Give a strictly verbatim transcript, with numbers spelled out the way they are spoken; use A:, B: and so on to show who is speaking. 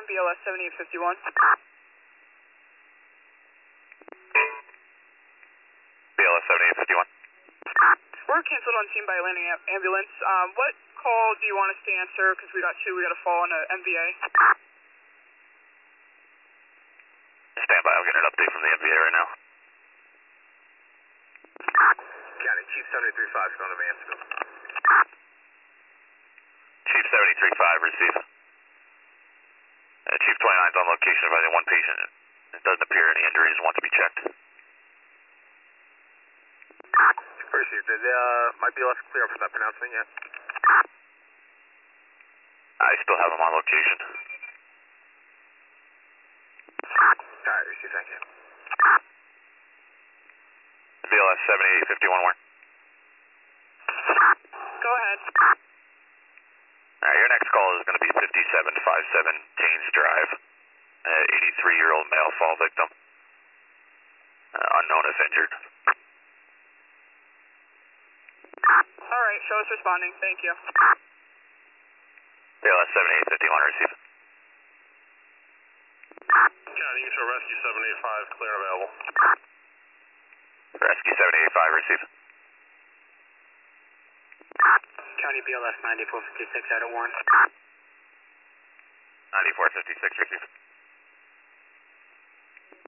A: B L S seventy-eight fifty-one.
B: B L S seventy-eight fifty-one.
A: We're canceled on scene by a landing am- ambulance. Um, what call do you want us to answer? Because we got two, we got a fall on a M V A.
B: Stand by, I'm getting an update from the M V A right now.
C: County, Chief seventy-three five is going to Mansfield.
B: Chief seventy-three five, receive. Uh, Chief twenty-nine is on location, advising one patient. It doesn't appear any injuries and wants to be checked.
C: Received. Did uh, my B L S clear up for that pronouncement yet?
B: I still have him on location.
C: Alright, received, thank you.
B: B L S seventy-eight fifty-one, Warren.
A: Go ahead.
B: Alright, your next call is going to be fifty-seven fifty-seven Janes Drive. Uh, eighty-three-year-old male fall victim. Uh, unknown if injured.
A: Alright, show us responding. Thank you.
B: B L S seventy-eight fifty-one, receive.
C: County, East Rescue seven eight five, clear and available.
B: Rescue seventy-eight five, receive.
C: County B L S ninety-four fifty-six out at Warren.
B: ninety-four fifty-six, receive.